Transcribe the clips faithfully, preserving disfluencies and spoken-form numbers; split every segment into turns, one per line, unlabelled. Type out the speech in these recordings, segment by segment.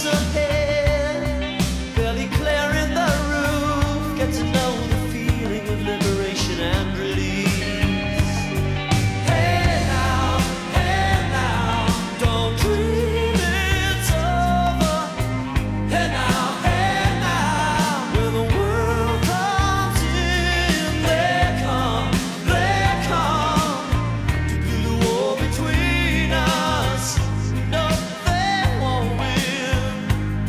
ahead, barely clearing the roof. Get to know the feeling of liberation and release. Hey now, hey now, don't dream it's over. Hey now, hey now, when the world comes in, they come, they come to do the war between us. No, they won't win.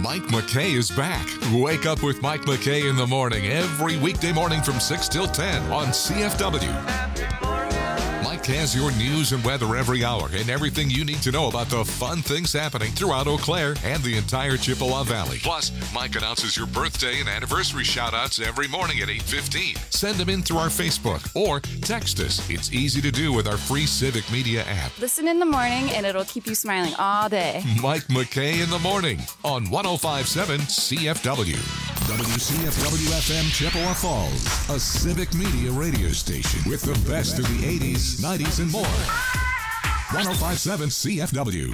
Mike McKay is back. Wake up with Mike McKay in the morning every weekday morning from six till ten on C F W. Mike has your news and weather every hour and everything you need to know about the fun things happening throughout Eau Claire and the entire Chippewa Valley. Plus, Mike announces your birthday and anniversary shout-outs every morning at eight fifteen. Send them in through our Facebook or text us. It's easy to do with our free Civic Media app.
Listen in the morning and it'll keep you smiling all day.
Mike McKay in the morning on one oh five point seven C F W. W C F W F M Chippewa Falls, a Civic Media radio station with the best of the eighties, nineties, and more. one oh five point seven C F W.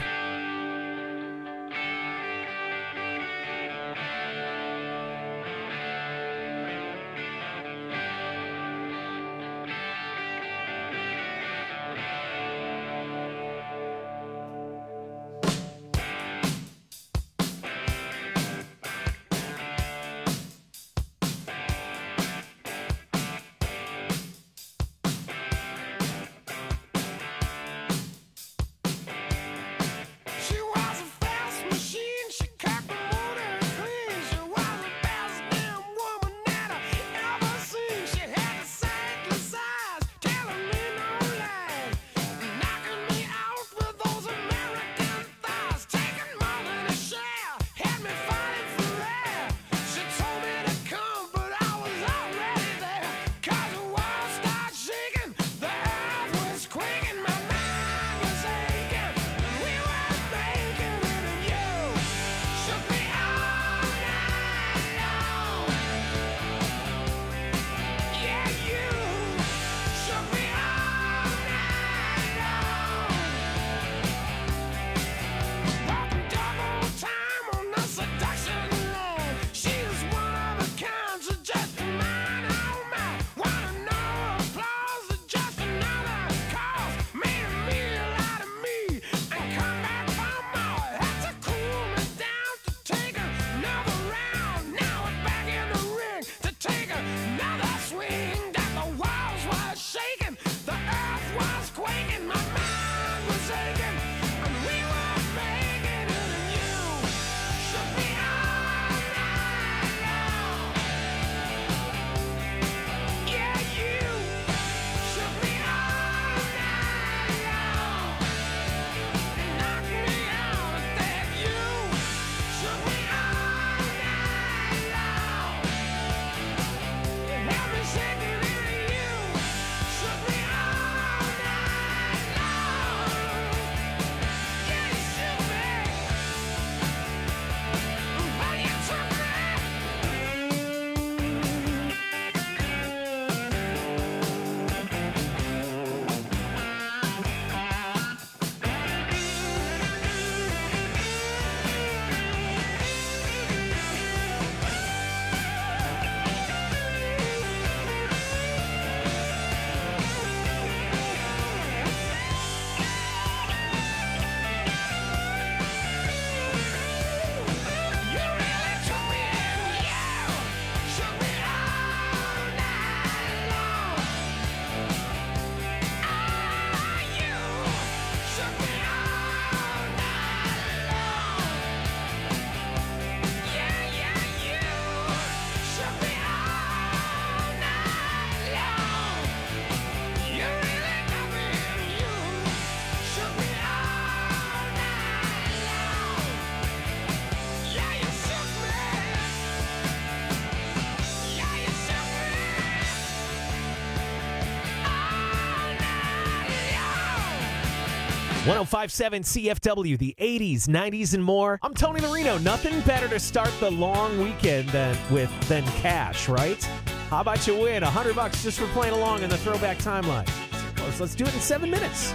one oh five point seven C F W, the eighties, nineties, and more. I'm Tony Marino. Nothing better to start the long weekend than with than cash, right? How about you win a hundred bucks just for playing along in the Throwback Timeline? Let's, let's do it in seven minutes.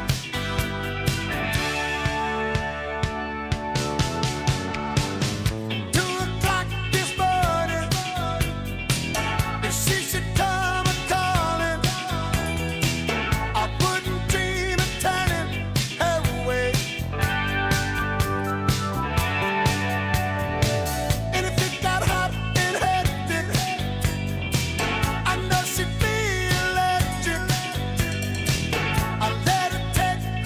I let her take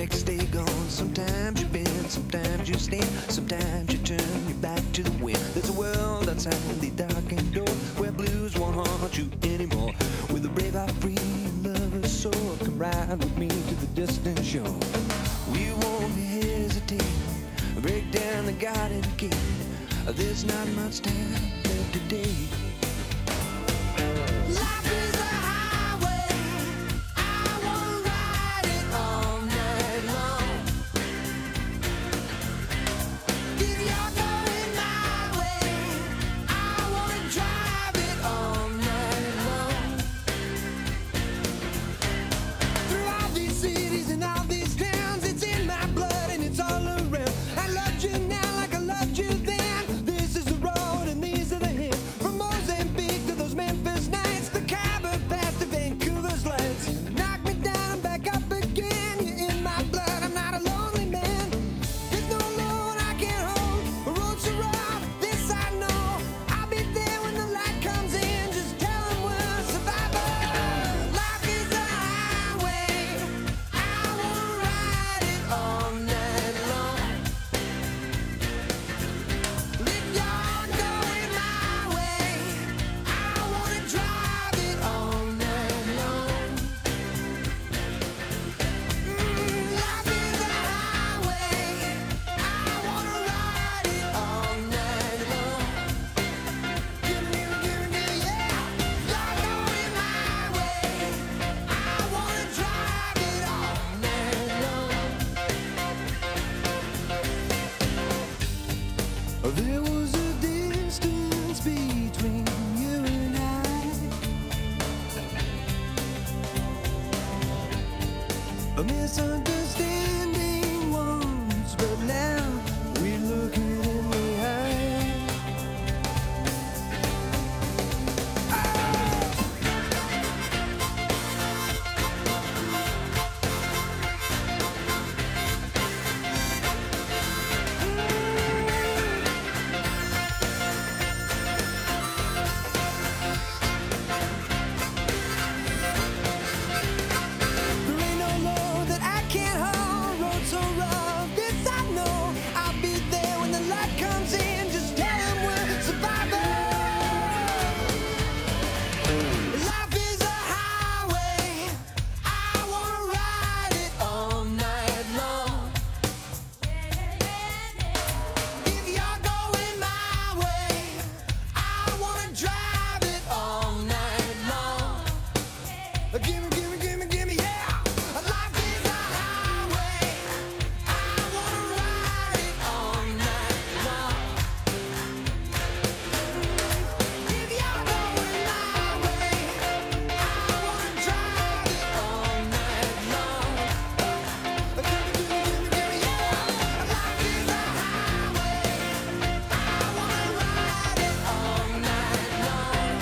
next day gone. Sometimes you bend, sometimes you stand, sometimes you turn your back to the wind. There's a world outside the darkened door where blues won't haunt you anymore. With a brave heart, free lover's soul, come ride with me to the distant shore. We won't hesitate, break down the garden gate. There's not much time left today. Life is a highway, I wanna ride it all night long. If you're going my way, I wanna drive it all night long. Through all these cities and all these towns, it's in my blood and it's all around. I loved you now like I loved you then. This is the road and these are the hills. From Mozambique to those Memphis nights, the Khyber Pass to Vancouver's lights. Knock me down and back up again. You're in my blood, I'm not a lonely man. There's no load I can't hold. The road's so rough, this I know. I'll be there when the light comes in. Just tell them we're survivors. Life is a highway, I wanna ride it all night long. If you're going my way, I wanna drive it all night long. Mm, life is a highway, I wanna ride it all night long. Give me, give me, yeah. You're going my way, I wanna drive it all night long. There was a distance between you and I, a misunderstanding once, but now we look it in the eye. There ain't no load that I can't hold. Road so rough, this I know. I'll be there when the light comes in. Just tell them we're survivors. Life is a highway, I wanna ride it all night long. If you're going my way, I wanna drive it all night long. Gimme, gimme, gimme, gimme, yeah. Life is a highway, I wanna ride it all night long. If you're going my way, I wanna drive it all night long. Gimme, gimme, gimme, gimme, yeah. Life is a highway, I wanna ride it all night long.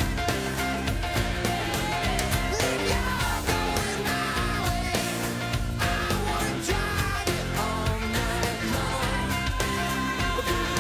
If you're going my way, I wanna drive it all night long.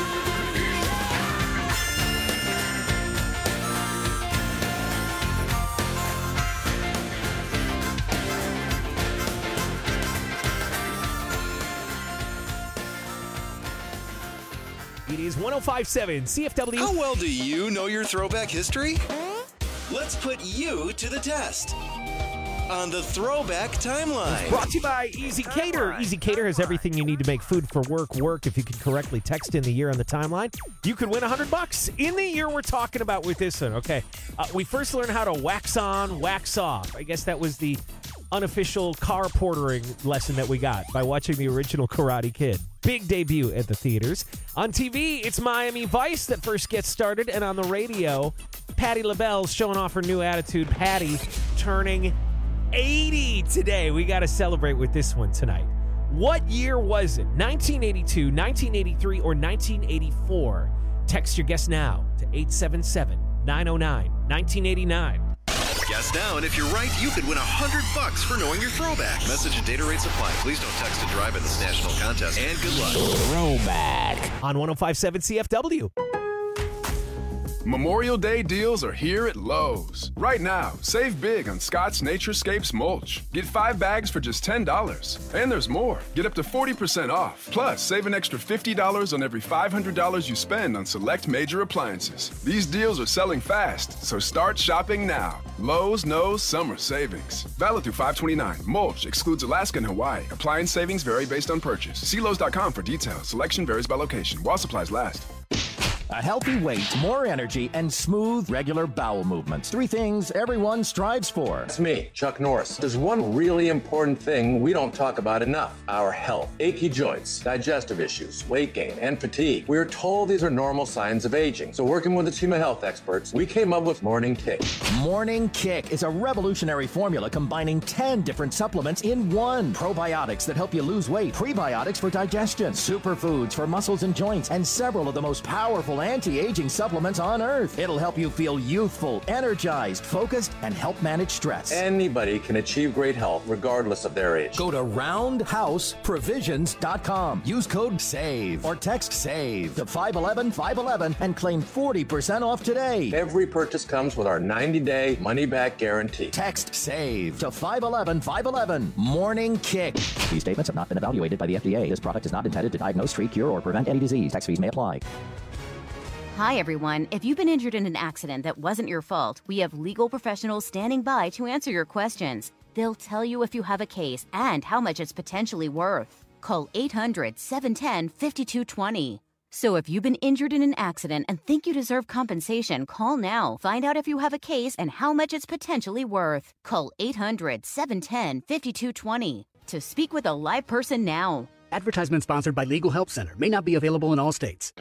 It is one oh five point seven C F W.
How well do you know your throwback history? Let's put you to the test on the Throwback Timeline.
Brought to you by Easy Cater. Easy Cater has everything you need to make food for work work. If you can correctly text in the year on the timeline, you could win one hundred bucks in the year we're talking about with this one. Okay, uh, we first learned how to wax on, wax off. I guess that was the unofficial car portering lesson that we got by watching the original Karate Kid. Big debut at the theaters. On T V, it's Miami Vice that first gets started, and on the radio, Patti LaBelle's showing off her new attitude. Patti turning eighty today. We got to celebrate with this one tonight. What year was it? nineteen eighty-two, nineteen eighty-three, or nineteen eighty-four? Text your guess now to eight seven seven, nine oh nine, nineteen eighty-nine.
Guess now, and if you're right, you could win one hundred bucks for knowing your throwback. Message and data rates apply. Please don't text to drive in this national contest. And good luck.
Throwback on one oh five point seven C F W.
Memorial Day deals are here at Lowe's. Right now, save big on Scott's Naturescapes mulch. Get five bags for just ten dollars. And there's more. Get up to forty percent off. Plus, save an extra fifty dollars on every five hundred dollars you spend on select major appliances. These deals are selling fast, so start shopping now. Lowe's knows summer savings. Valid through five twenty-nine. Mulch excludes Alaska and Hawaii. Appliance savings vary based on purchase. See Lowe's dot com for details. Selection varies by location. While supplies last.
A healthy weight, more energy, and smooth, regular bowel movements. Three things everyone strives for.
It's me, Chuck Norris. There's one really important thing we don't talk about enough: our health. Achy joints, digestive issues, weight gain, and fatigue. We're told these are normal signs of aging. So working with a team of health experts, we came up with Morning Kick.
Morning Kick is a revolutionary formula combining ten different supplements in one. Probiotics that help you lose weight, prebiotics for digestion, superfoods for muscles and joints, and several of the most powerful anti-aging supplements on earth. It'll help you feel youthful, energized, focused, and help manage stress.
Anybody can achieve great health regardless of their age.
Go to roundhouse provisions dot com. Use code SAVE or text SAVE to five one one, five one one and claim forty percent off today.
Every purchase comes with our ninety-day money-back guarantee.
Text SAVE to five one one, five one one. Morning Kick. These statements have not been evaluated by the F D A. This product is not intended to diagnose, treat, cure, or prevent any disease. Tax fees may apply.
Hi, everyone. If you've been injured in an accident that wasn't your fault, we have legal professionals standing by to answer your questions. They'll tell you if you have a case and how much it's potentially worth. Call eight hundred, seven one zero, five two two zero. So if you've been injured in an accident and think you deserve compensation, call now. Find out if you have a case and how much it's potentially worth. Call eight hundred, seven one zero, five two two zero to speak with a live person now.
Advertisement sponsored by Legal Help Center. May not be available in all states.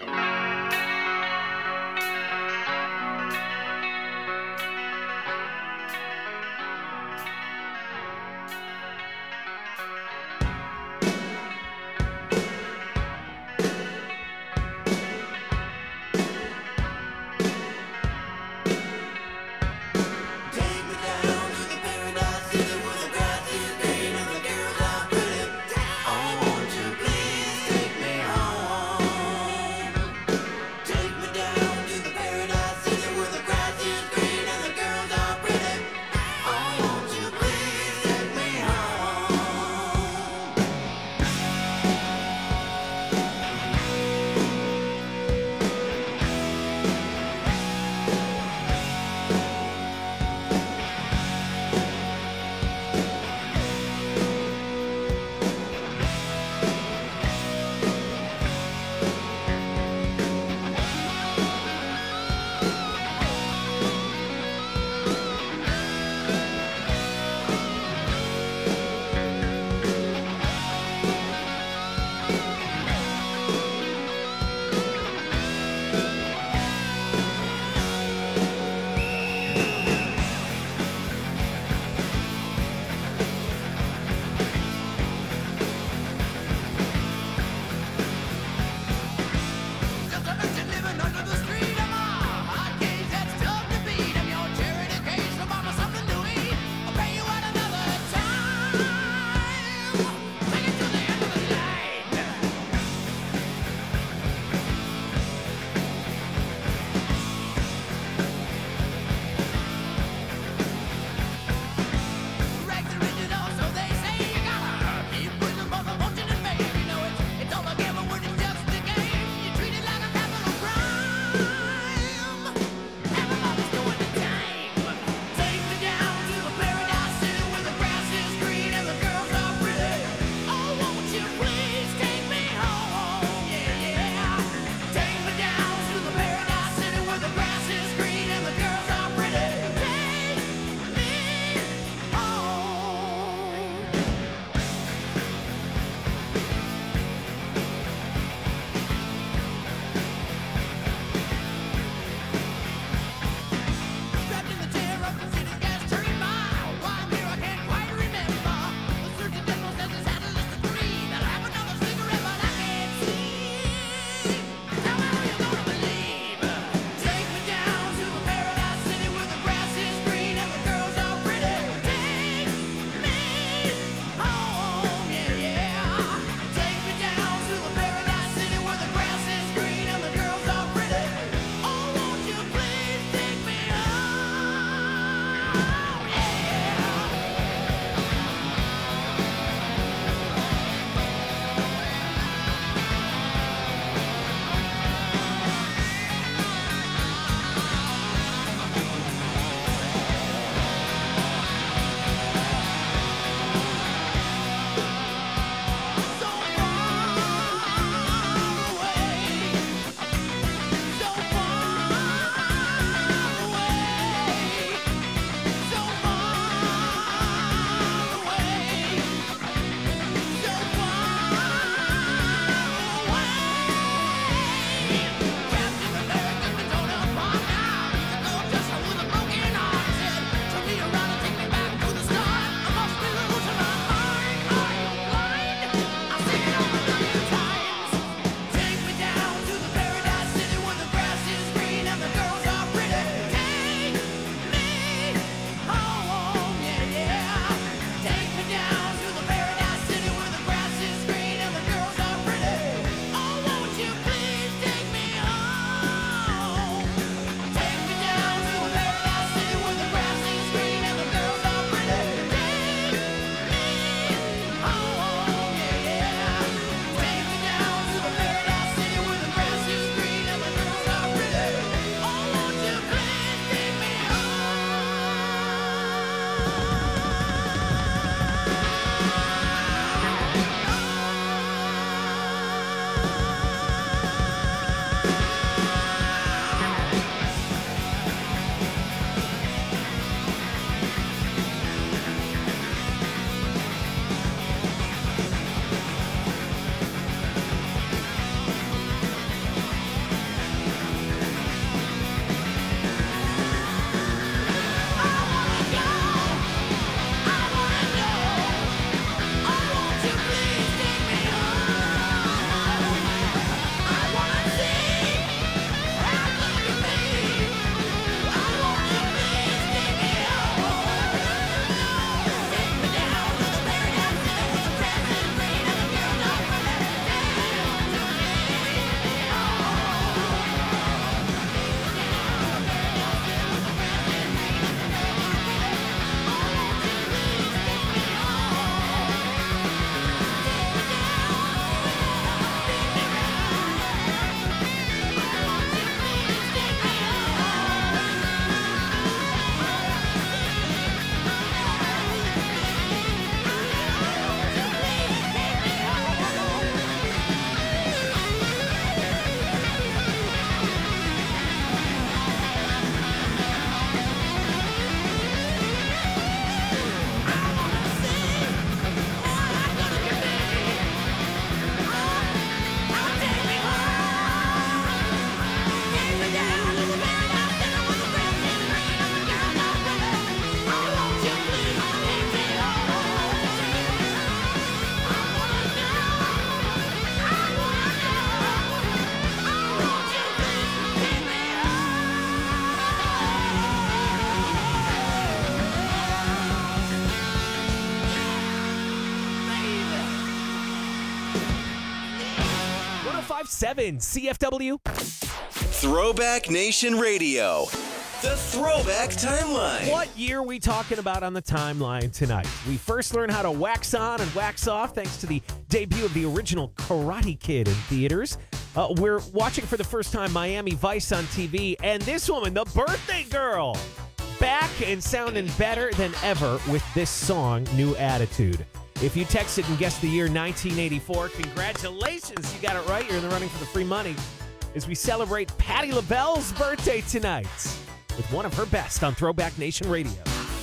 five seven C F W.
Throwback Nation Radio. The Throwback Timeline.
What year are we talking about on the timeline tonight? We first learned how to wax on and wax off thanks to the debut of the original Karate Kid in theaters. Uh, we're watching for the first time Miami Vice on T V, and this woman, the birthday girl, back and sounding better than ever with this song, New Attitude. If you texted and guessed the year nineteen eighty-four, congratulations, you got it right. You're in the running for the free money as we celebrate Patti LaBelle's birthday tonight with one of her best on Throwback Nation Radio.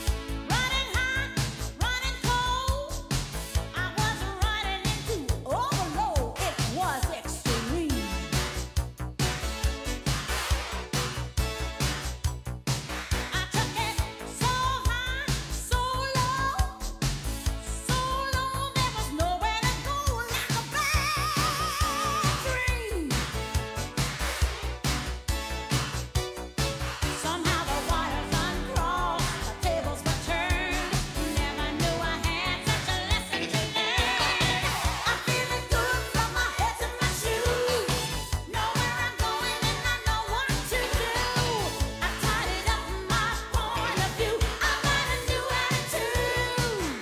Somehow the wires uncrossed, the tables were turned. Never knew I had such a lesson to learn. I'm feeling good from my head to my shoes. Know where I'm going and I know what to do. I tidied up my point of view. I got a new attitude.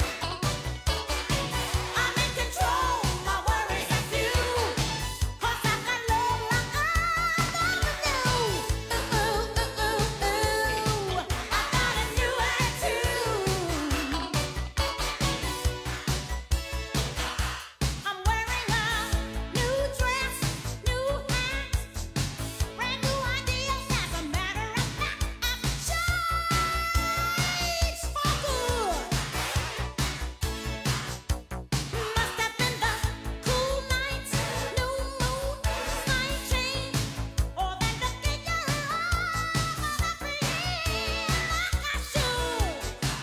I'm in control, my worries are few. 'Cause I got love like I never knew. Ooh, ooh, ooh, ooh, ooh. I got a new attitude. I'm wearing a new dress, new hat, brand new ideas. As a matter of fact, I've changed for good. Must have been the cool nights, new mood, slight change, or that the figure of I feel like I should.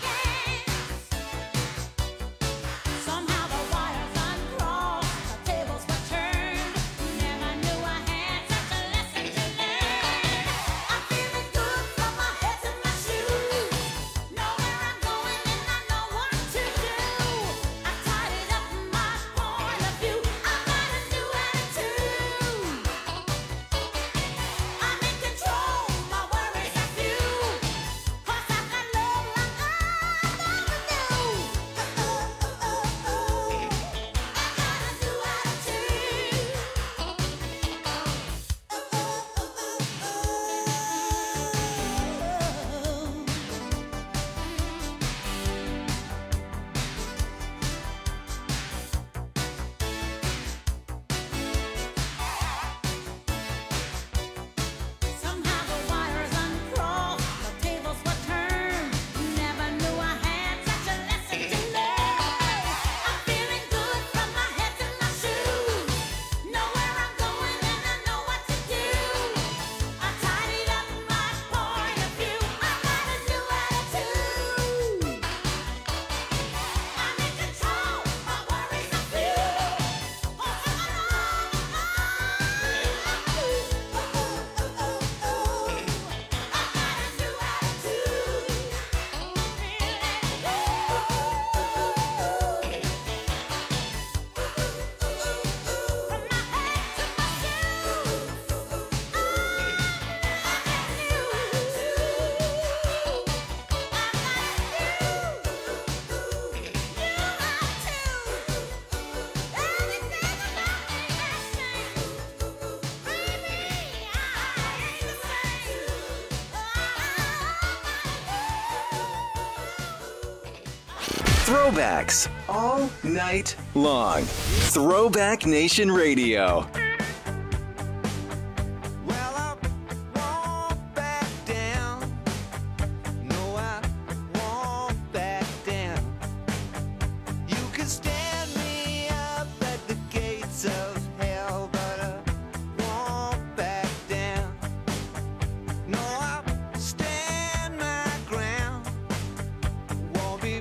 Yes. Somehow the wires uncrossed, the tables were turned. Never knew I had such a lesson to learn. I'm feeling good from my head to my shoes. Know where I'm going and I know what to do. I tidied up my point of view. I got a new attitude. I'm in control, my worries are few. 'Cause I got love like I never knew. Ooh, ooh, ooh, ooh. I got a new attitude. Ooh, ooh, Somehow the wires uncrossed, the tables were turned. Never knew I had such a lesson to learn. I'm feeling good from my head to my shoes. Know where I'm going and I know what to do. I tidied up my point of view. I got a new attitude. I'm in control, my worries are few. Oh, I got a new attitude.
Throwbacks all night long. Throwback Nation Radio.
Well, I won't back down. No, I won't back down. You can stand me up at the gates of hell, but I won't back down. No, I'll stand my ground. Won't be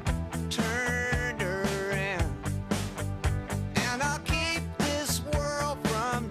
turned around. And I'll keep this world from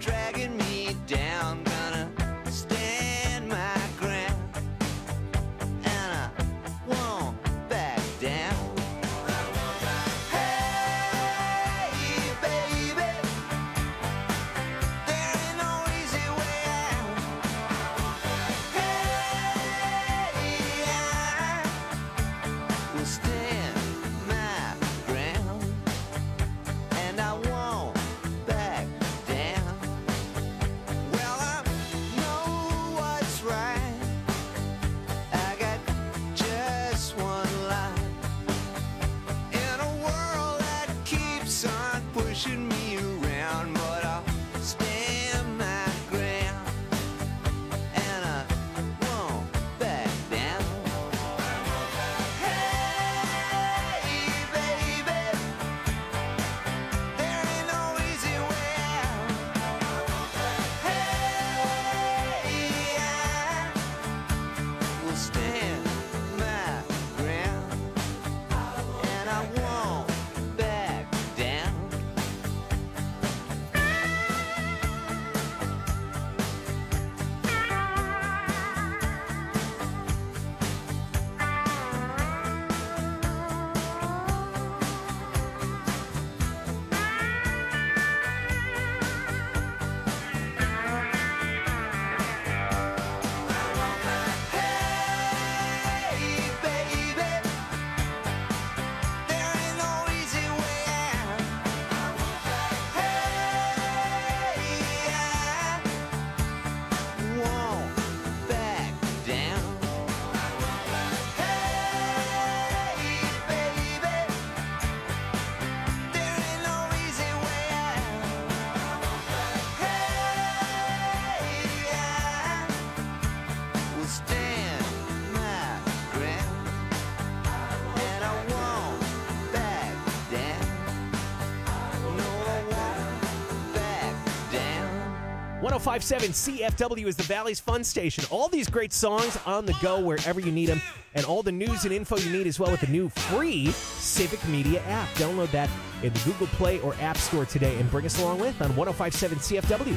one oh five point seven C F W is the Valley's fun station. All these great songs on the go wherever you need them, and all the news and info you need as well with the new free Civic Media app. Download that in the Google Play or App Store today and bring us along with on one oh five point seven C F W.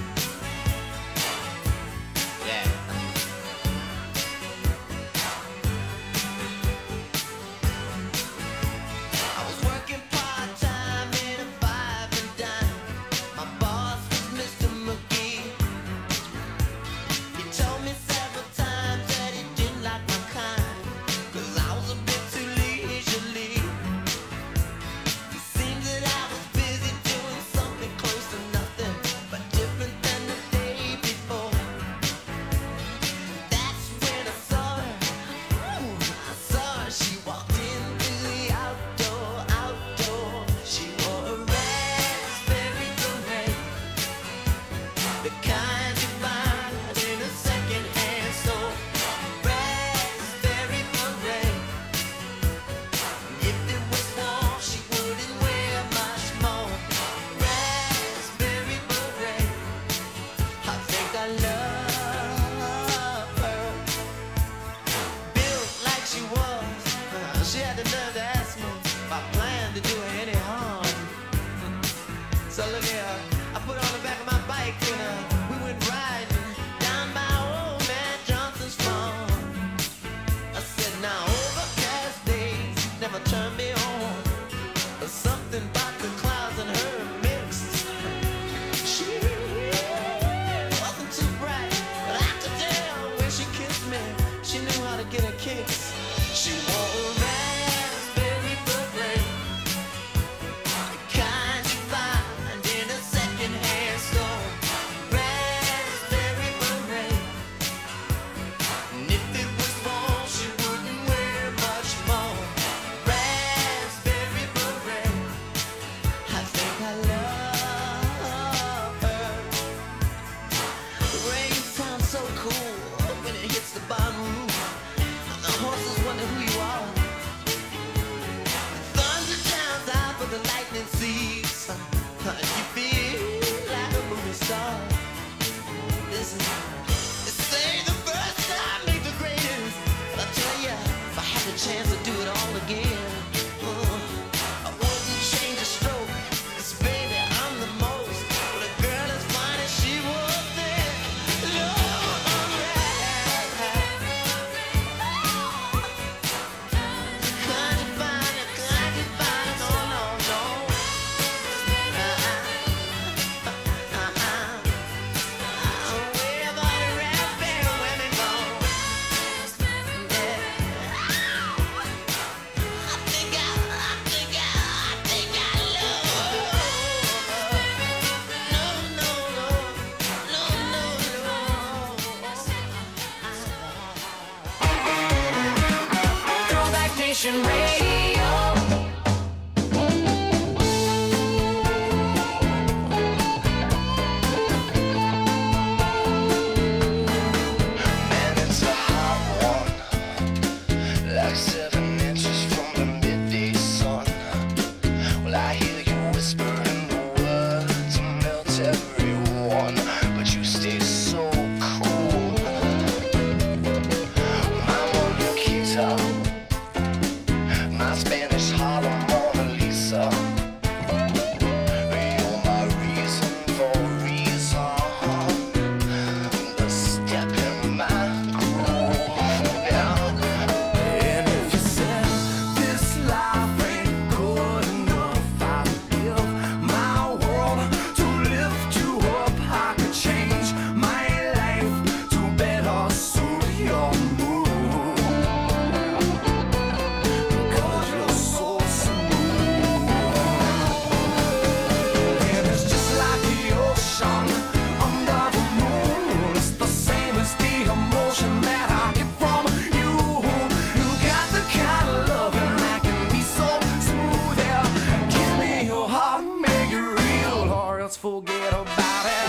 I was working part-time in a five and dime. My boss was Mister McGee. He told me several times that he didn't like my kind, 'cause I was a bit too leisurely. It seemed that I was busy doing something close to nothing, but different than the day before. That's when I saw her. Ooh, I saw her. She walked into the outdoor, outdoor. She wore a raspberry beret, the kind you find in a second-hand store. Raspberry beret. If it was warm, she wouldn't wear much more. Raspberry beret. I think I love her. Built like she was, uh, she had the nerve to ask me if I planned to do her any harm. So look here, I put her on the back of my bike and uh, we went riding down by old man Johnson's farm. I said, now overcast days never turn me on. There's something about the clouds and her mixed. She wasn't too bright, but I could tell when she kissed me, she knew how to get her kicks. She wore a raspberry beret, the kind you find in a second-hand store. Raspberry beret. And if it was warm, she wouldn't wear much more. Raspberry beret. I think I love her. The rain sounds so cool when it hits the barn roof. And the horses wonder who you are. Thunder drowns out, but the lightning sees. You feel like a movie star. Listen, they say the first time make the greatest. But I tell ya, if I had the chance to do it all again, uh, I wouldn't change a stroke. 'Cause baby, I'm the most. But a girl as fine as she was then. Lord, can't you find it? Can't you find it? No, no, no. Uh-uh. Uh-uh. Where have all the raspberry women gone? Yeah. I think I, I think I, I think I love her. No, no, no. No, no, no. Throwback Nation Radio.
Man, it's a hot one, like seven inches from the midday sun. Well, I hear you whispering the words to melt everyone, but you stay so cool. My Mona Lisa, my Spanish Harlem Mona Lisa. You're my reason for reason. The step in my groove. And if you said this life ain't good enough, I'd give my world to lift you up. I could change my life to better suit your mood. Because you're so smooth. And it's just like the ocean under the moon. It's the same as the emotion that I get from you. You got the kind of loving that can be so smooth. Yeah, give me your heart and make it real, or else forget about it.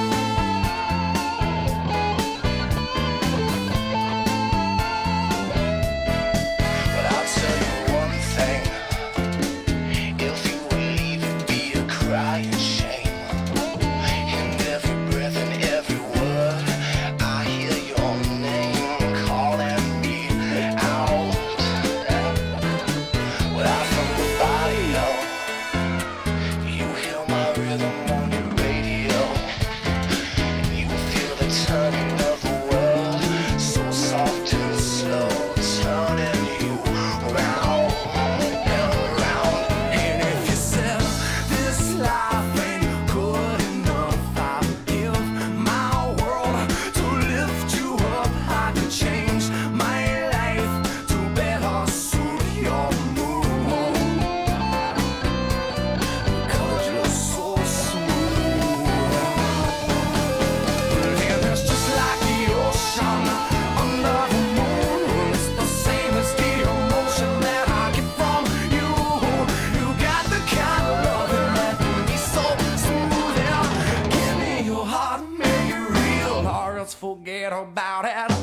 But I'll tell you one thing. If you would leave, it'd be a crying shame. And every breath and every forget about it.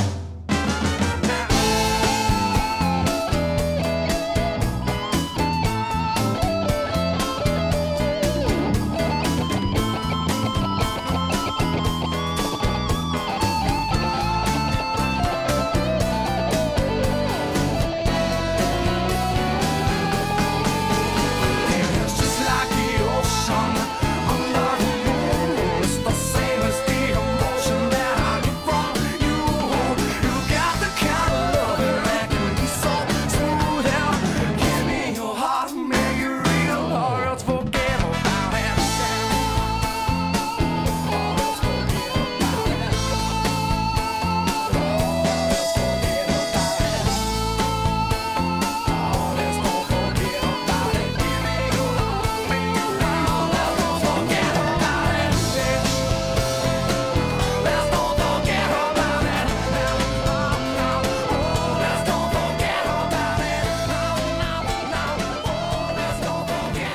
It's just like the ocean under the moon. It's the same as the emotion that I get from you. You got the kind of loving that can be so smooth. And give me your heart, make it real, or else forget about it. Or else forget about it. Or else don't forget about it. Give me your heart, make it real, or else don't forget about it. Let's don't forget about it. Let's don't forget about it. Let's don't forget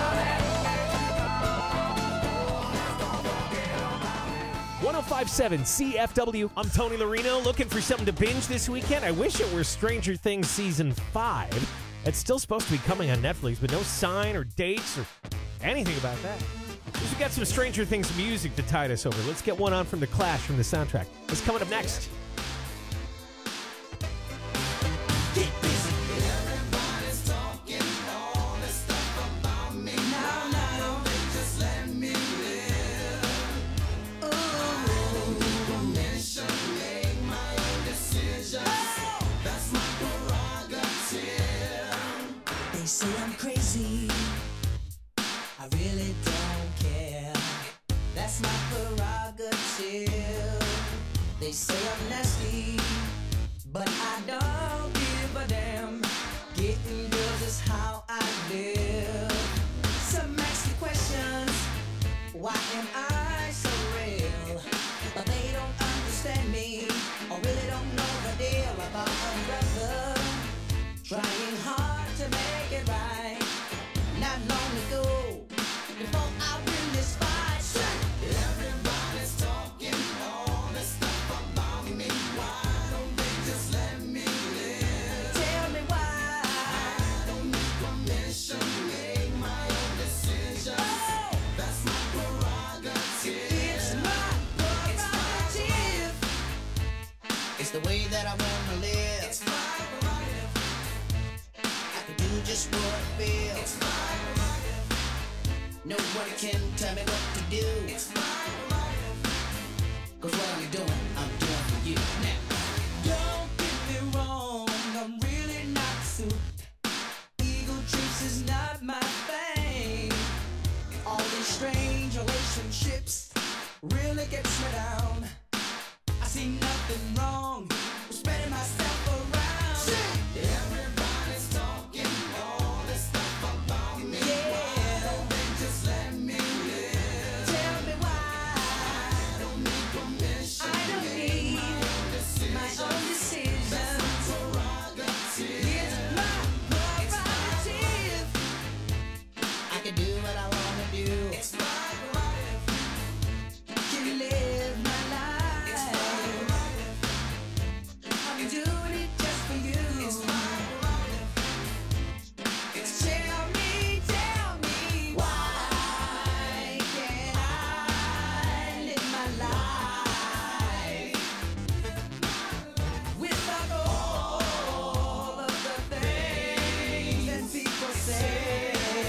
about it.
one oh five point seven C F W. I'm Tony Larino. Looking for something to binge this weekend? I wish it were Stranger Things Season five. It's still supposed to be coming on Netflix, but no sign or dates or anything about that. We've got some Stranger Things music to tide us over. Let's get one on from The Clash from the soundtrack. It's coming up next.
Everybody's talking all this stuff about me now. Now they just let me live. Ooh, permission, make my own decisions. That's my prerogative. They say I'm crazy. I really don't care. That's my prerogative. They say I'm nasty, but I don't give a damn. Getting girls is how I live. Some ask me questions. Why am I so real? But they don't understand me, or really don't know the deal about a brother trying hard to make it right. Not long ago, before I win this fight. Everybody's talking all this stuff about me. Why don't they just let me live? Tell me why. I don't need permission, make my own decisions. That's my prerogative. It's my prerogative. It's the way that I wanna live. It's my prerogative. I can do just what I feel. It's my prerogative. Nobody can tell me what to do. It's my prerogative. Cause what I'm doing, I'm doing for you now. Don't get me wrong, I'm really not suited. Ego trips is not my thing. All these strange relationships really gets me down. I see nothing wrong with spreading myself around. Everybody's talking all this stuff about me. Why don't they just let me live? Tell me why. I don't need permission. I don't need my own decisions. That's my prerogative. It's my prerogative. I can do what I wanna do. It's my prerogative. Can live my life. It's my prerogative. I'm doing it just for you. It's my prerogative. It's tell me, tell me why can't I live my life without all of the things that people say?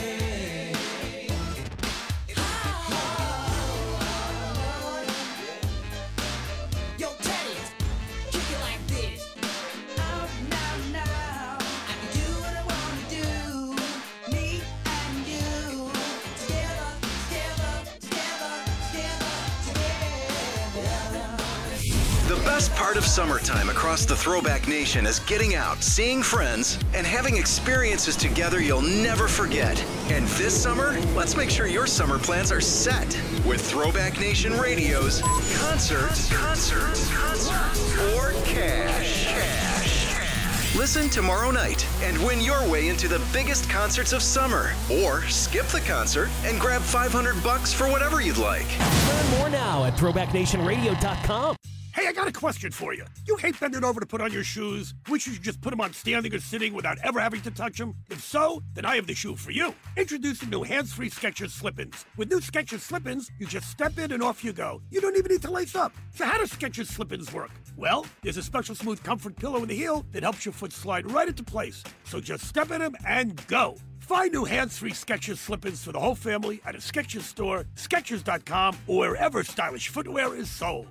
Yo, Teddy, kick it like this. Out now, now. I can do what I wanna do. Me and you. Together, together, together, together, together.
The best part of summertime across the Throwback Nation is getting out, seeing friends, and having experiences together you'll never forget. And this summer, let's make sure your summer plans are set with Throwback Nation Radio's Concerts, Concerts, Concerts, or Cash. Cash. Listen tomorrow night and win your way into the biggest concerts of summer. Or skip the concert and grab five hundred bucks for whatever you'd like.
Learn more now at throwback nation radio dot com.
Hey, I got a question for you. You hate bending over to put on your shoes? Wish you should just put them on standing or sitting without ever having to touch them? If so, then I have the shoe for you. Introducing new hands-free Skechers Slip-ins. With new Skechers Slip-ins, you just step in and off you go. You don't even need to lace up. So how do Skechers Slip-ins work? Well, there's a special smooth comfort pillow in the heel that helps your foot slide right into place. So just step in them and go. Find new hands-free Skechers Slip-ins for the whole family at a Skechers store, Skechers dot com, or wherever stylish footwear is sold.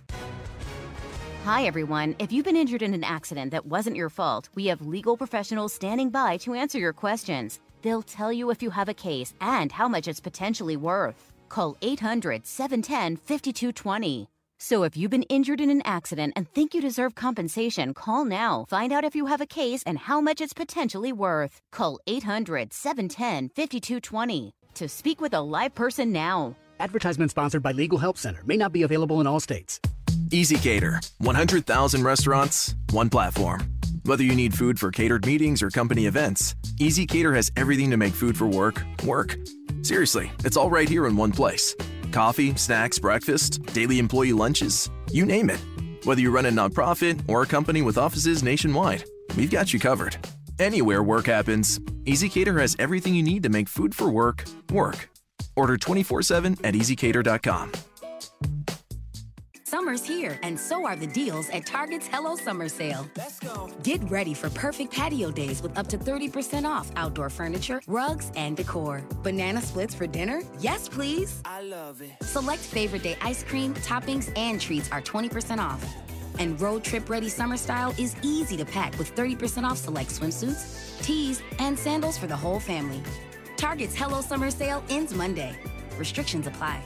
Hi, everyone. If you've been injured in an accident that wasn't your fault, we have legal professionals standing by to answer your questions. They'll tell you if you have a case and how much it's potentially worth. Call eight hundred, seven one zero, five two two zero. So if you've been injured in an accident and think you deserve compensation, call now. Find out if you have a case and how much it's potentially worth. Call eight hundred, seven one zero, five two two zero to speak with a live person now.
Advertisement sponsored by Legal Help Center. May not be available in all states.
EasyCater. one hundred thousand restaurants, one platform. Whether you need food for catered meetings or company events, EasyCater has everything to make food for work, work. Seriously, it's all right here in one place. Coffee, snacks, breakfast, daily employee lunches, you name it. Whether you run a nonprofit or a company with offices nationwide, we've got you covered. Anywhere work happens, EasyCater has everything you need to make food for work, work. Order twenty-four seven at easy cater dot com.
Summer's here, and so are the deals at Target's Hello Summer Sale.
Let's go.
Get ready for perfect patio days with up to thirty percent off outdoor furniture, rugs, and decor. Banana splits for dinner? Yes, please.
I love it.
Select favorite day ice cream, toppings, and treats are twenty percent off. And road trip ready summer style is easy to pack with thirty percent off select swimsuits, tees, and sandals for the whole family. Target's Hello Summer Sale ends Monday. Restrictions apply.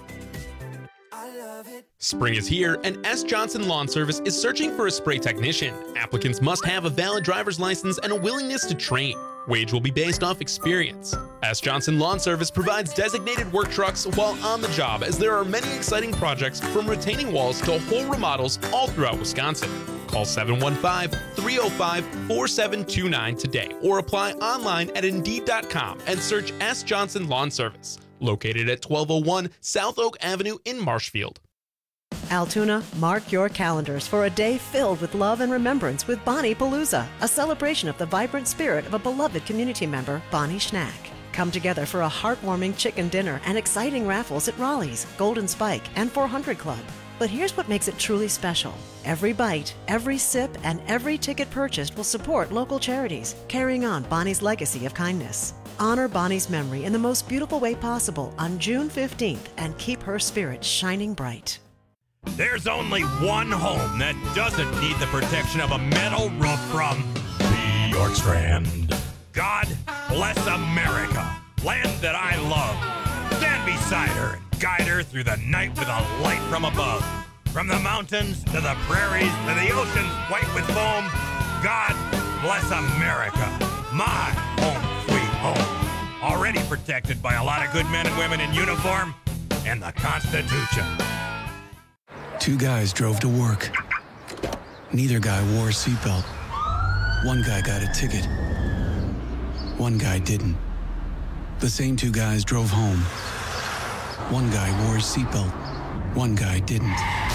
Spring is here, and S. Johnson Lawn Service is searching for a spray technician. Applicants must have a valid driver's license and a willingness to train. Wage will be based off experience. S. Johnson Lawn Service provides designated work trucks while on the job, as there are many exciting projects from retaining walls to whole remodels all throughout Wisconsin. Call seven one five, three oh five, four seven two nine today or apply online at Indeed dot com and search S. Johnson Lawn Service. Located at twelve oh one South Oak Avenue in Marshfield.
Altoona, mark your calendars for a day filled with love and remembrance with Bonnie Palooza, a celebration of the vibrant spirit of a beloved community member, Bonnie Schnack. Come together for a heartwarming chicken dinner and exciting raffles at Raleigh's, Golden Spike, and four hundred Club. But here's what makes it truly special. Every bite, every sip, and every ticket purchased will support local charities, carrying on Bonnie's legacy of kindness. Honor Bonnie's memory in the most beautiful way possible on June fifteenth and keep her spirit shining bright.
There's only one home that doesn't need the protection of a metal roof from the York Strand. God bless America, land that I love. Stand beside her and guide her through the night with a light from above. From the mountains to the prairies to the oceans white with foam, God bless America, my home sweet home. Already protected by a lot of good men and women in uniform and the Constitution.
Two guys drove to work. Neither guy wore a seatbelt. One guy got a ticket. One guy didn't. The same two guys drove home. One guy wore his seatbelt. One guy didn't.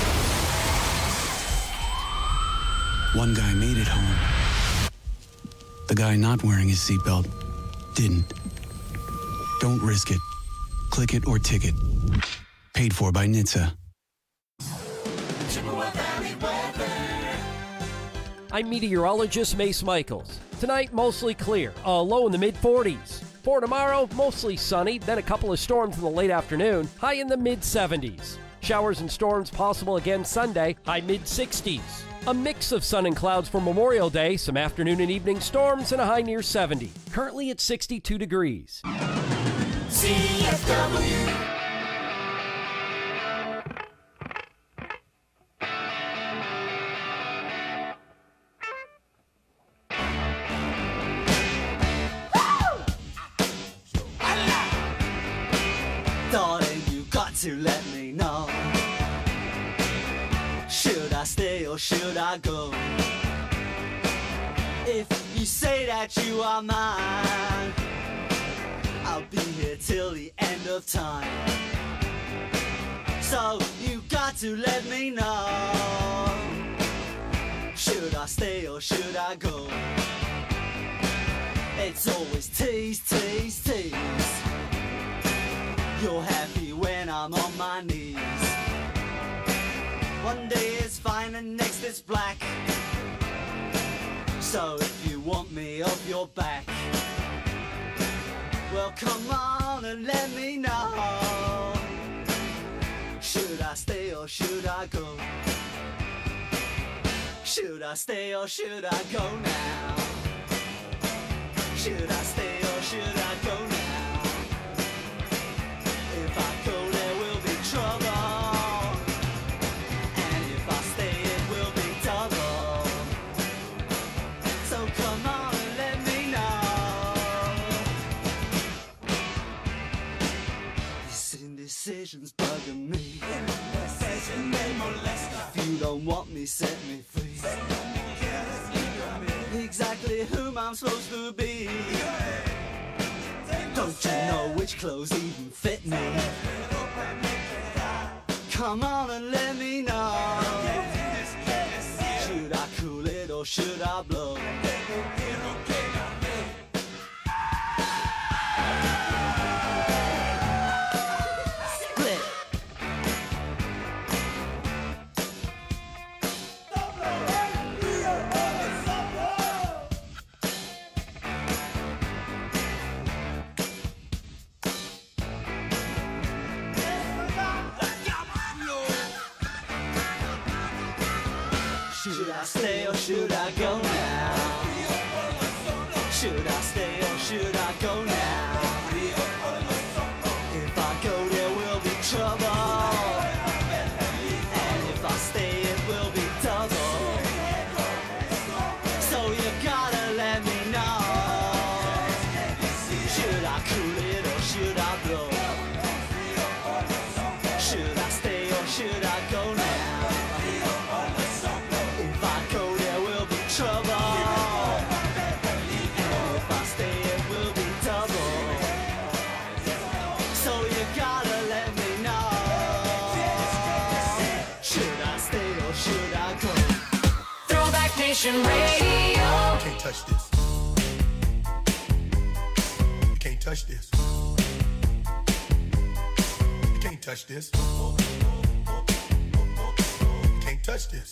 One guy made it home. The guy not wearing his seatbelt didn't. Don't risk it. Click it or ticket. Paid for by N H T S A.
I'm meteorologist Mace Michaels. Tonight, mostly clear, a low in the mid forties. For tomorrow, mostly sunny, then a couple of storms in the late afternoon, high in the mid seventies. Showers and storms possible again Sunday, high mid sixties. A mix of sun and clouds for Memorial Day, some afternoon and evening storms, and a high near seventy. Currently at sixty-two degrees.
C F W.
Darling, you got to let me know. Should I stay or should I go? If you say that you are mine, I'll be here till the end of time. So you got to let me know. Should I stay or should I go? It's always tease, tease, tease. You're happy when I'm on my knees. One day it's fine and next it's black. So if you want me off your back, well come on and let me know. Should I stay or should I go? Should I stay or should I go now? Should I stay or should I go now? If I go there will be trouble, and if I stay it will be double. So come on and let me know. This indecision's bugging me. If you don't want me, set me free. Exactly whom I'm supposed to be. Don't you know which clothes even fit me? Come on and let me know. Should I cool it or should I blow? Split. Should I stay or should I go now? Should I stay or should I go now? If I go there will be trouble, and if I stay it will be double. So you gotta let me know. Should I cool it or should I blow? Should I stay or should I go now? Trouble, and if I stay it will be double. So you gotta let me know. Should I stay or should I go?
Throwback Nation Radio.
You can't touch this. You can't touch this. You can't touch this. You can't touch this.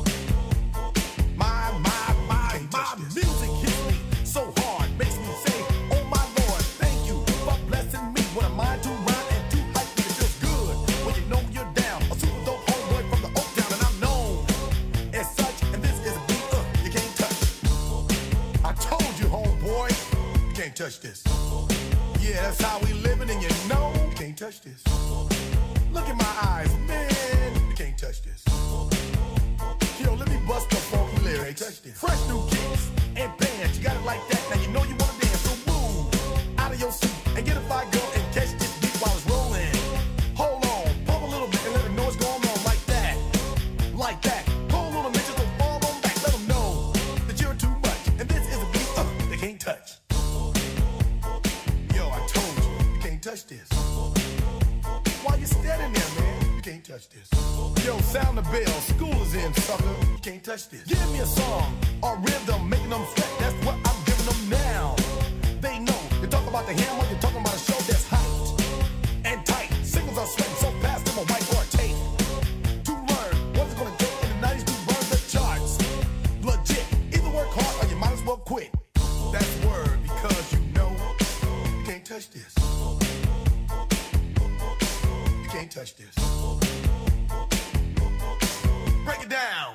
My, my, my, my music hits me so hard, makes me say, oh my Lord, thank you for blessing me. When I'm mind to rhyme and too hype, it feels good when you know you're down. A super dope homeboy from the Oak Town, and I'm known as such. And this is a beat uh, you can't touch. I told you, homeboy, you can't touch this. Yeah, that's how we living, and you know you can't touch this. Look in my eyes, man, you can't touch this. Yo, let me bust the funky lyrics. Fresh new kicks and bands, you got it like that. Now you know you wanna dance, so move out of your seat and get a fire girl and catch this beat while it's rolling. Hold on, pump a little bit and let them know what's going on like that, like that. Hold on a minute, just fall on back, let them know that you're too much. And this is a beat uh, they can't touch. Yo, I told you, you can't touch this. Why you standing there, man? You can't touch this. Yo, sound the bell, school is in, sucker. You can't touch this. Give me a song or rhythm, making them sweat. That's what I'm giving them now. They know. You talk about the hammer, you're talking about a show that's hyped and tight. Singles are sweating so fast, them a white or a tape. To learn what it's gonna take in the nineties to burn the charts. Legit. Either work hard or you might as well quit. That's word because you know you can't touch this. You can't touch this. Break it down.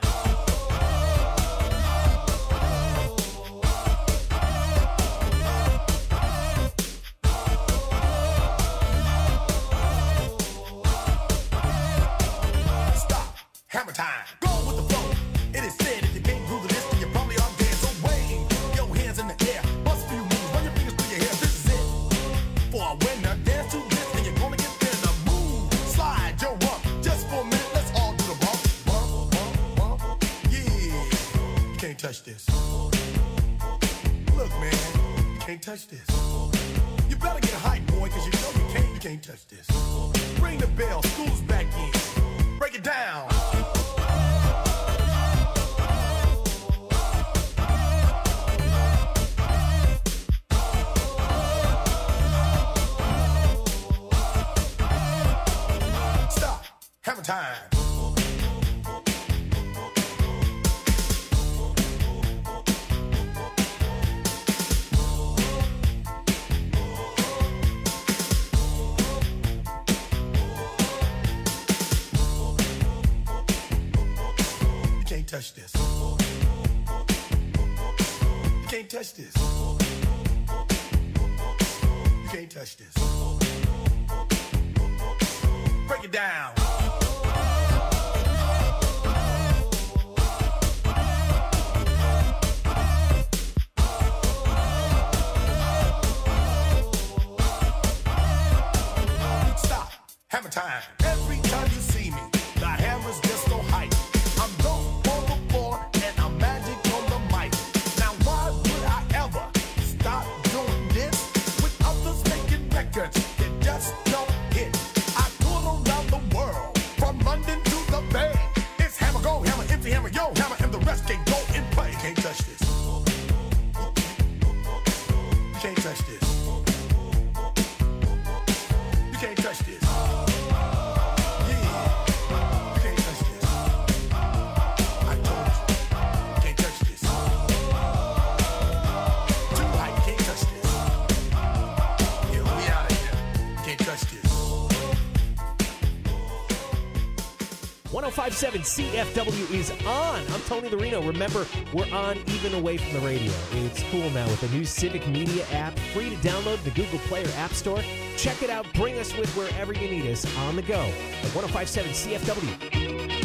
Stop. Hammer time. Go with the flow. It is said if you can't groove to this, then you probably are dead. So wave your hands in the air. Bust a few moves. Run your fingers through your hair. This is it. For a winner, dance to this, and you're gonna get there. The move. Slide your rump. Just for a minute, let's all do the bump. Bump, bump, bump. Yeah. You can't touch this. Look, man. You can't touch this. You better get hype, boy, cause you know you can't, you can't touch this. Ring the bell. School's back in. Break it down. time. You can't touch this. You can't touch this. You can't touch this. Break it down. Stop. Hammer time. Every time you see me, the hammer's just so hype. I'm dope on the floor and I'm magic on the mic. Now why would I ever stop doing this with others making records that just don't hit? I tour around the world from London to the Bay. It's hammer go, hammer empty, hammer yo, hammer, and the rest can go and play. You can't touch this. You can't touch this. You can't touch this.
one oh five point seven C F W is on. I'm Tony the Reno. Remember, we're on even away from the radio. It's cool now with the new Civic Media app, free to download the Google Play or App Store. Check it out. Bring us with wherever you need us on the go at one oh five point seven C F W.